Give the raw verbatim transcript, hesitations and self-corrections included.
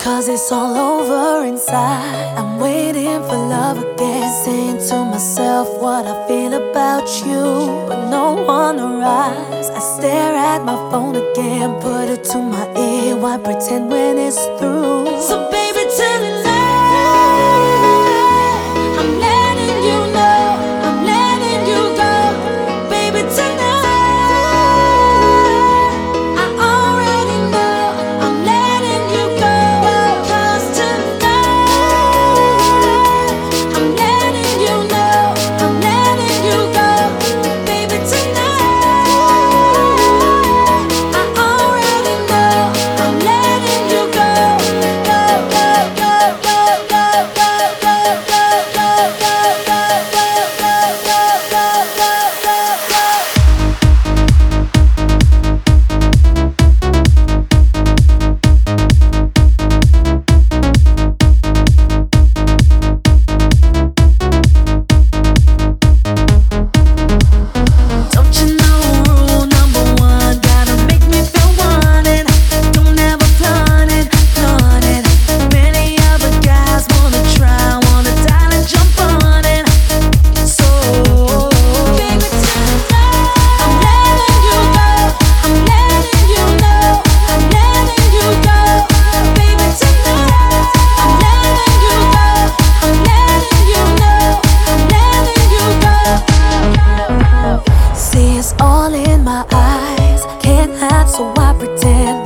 Cause it's all over inside. I'm waiting for love again, saying to myself what I feel about you, but no one arrives. I stare at my phone again, put it to my ear, why pretend when it's through? So baby, tell me now. I'm letting you know, I'm letting you go. Baby, tonight I already know I'm letting you go. Cause tonight I'm letting you know, I'm letting you go. Baby, tonight I already know I'm letting you go. Go, go, go, go, go, go, go, go, go, go, go, go, go, go, go, go, go. Don't you know rule number one? Gotta make me feel wanted. Don't ever flaunt it, flaunt it. Many other guys wanna try, wanna dial and jump on it. So baby, tonight I'm letting you go. I'm letting you know. I'm letting you go. Baby, tonight I'm letting you go. I'm letting you know. I'm letting you go. See, it's all in my eyes. Can't hide, so I pretend.